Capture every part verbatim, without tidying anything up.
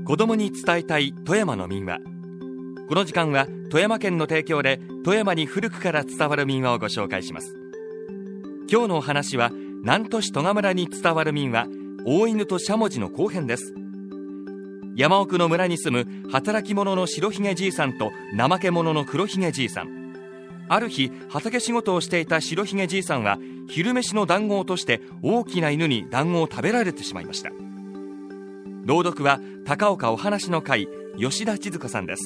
子供に伝えたい富山の民話。この時間は富山県の提供で富山に古くから伝わる民話をご紹介します。今日のお話は南砺市戸賀村に伝わる民話、大犬としゃもじの後編です。山奥の村に住む働き者の白ひげじいさんと怠け者の黒ひげじいさん。ある日、畑仕事をしていた白ひげじいさんは昼飯の団子を落として大きな犬に団子を食べられてしまいました。朗読は高岡お話の会、吉田千鶴子さんです。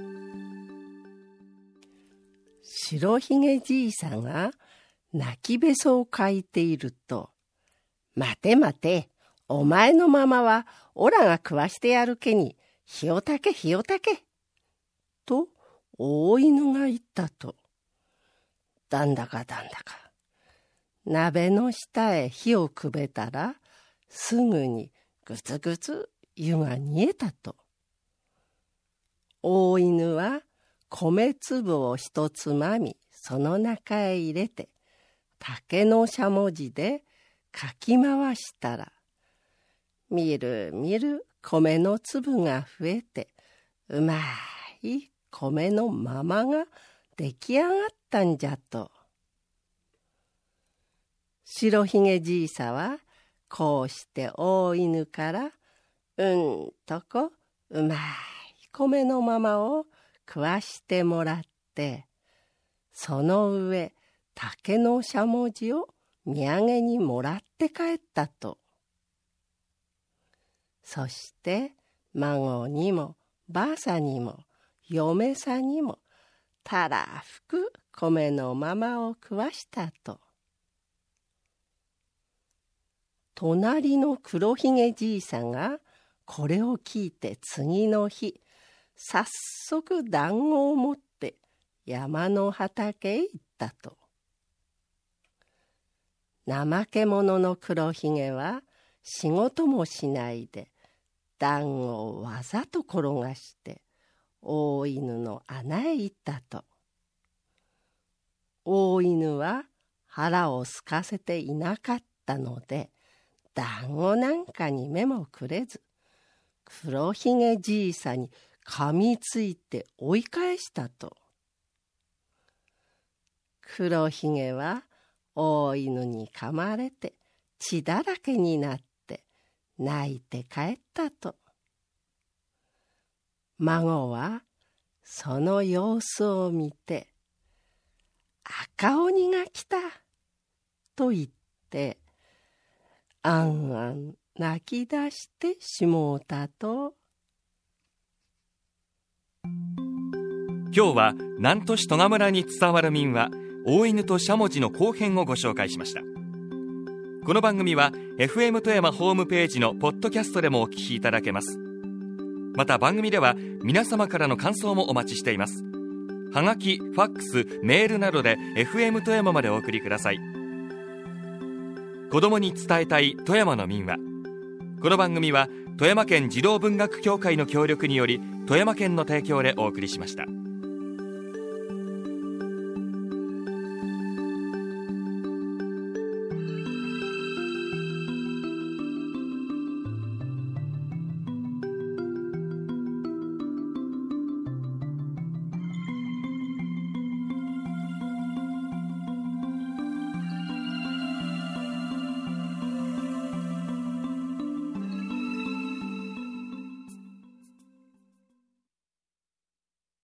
白ひげじいさんが泣きべそをかいていると、待て待て、お前のままはオラが食わしてやるけに、火をたけ火をたけ。と大犬が言ったと、だんだかだんだか、鍋の下へ火をくべたら、すぐにぐつぐつ湯が煮えたと。大犬は米粒を一つまみ、その中へ入れて、竹のしゃもじでかき回したら、みるみる米の粒が増えて、うまい米のままが出来上がったんじゃと。白ひげじいさはこうして大犬からうんとこうまい米のままを食わしてもらって、その上竹のしゃもじを土産にもらって帰ったと。そして孫にもばあさんにも嫁さんにもたらふく米のままを食わしたと。隣の黒ひげじいさんがこれを聞いて次の日、早速団子を持って山の畑へ行ったと。怠け者の黒ひげは仕事もしないで団子をわざと転がして大犬の穴へ行ったと。大犬は腹を空かせていなかったので、団子なんかに目もくれず、黒ひげじいさんに噛みついて追い返したと。黒ひげは大犬に噛まれて血だらけになって泣いて帰ったと。孫はその様子を見て、赤鬼が来たと言って、あんあん泣き出してしもうたと。 今日は南砺市戸賀村に伝わる民話、大犬としゃもじの後編をご紹介しました。この番組は エフエム 富山ホームページのポッドキャストでもお聞きいただけます。また番組では皆様からの感想もお待ちしています。はがき、ファックス、メールなどで エフエム 富山までお送りください。子供に伝えたい富山の民話。この番組は富山県児童文学協会の協力により富山県の提供でお送りしました。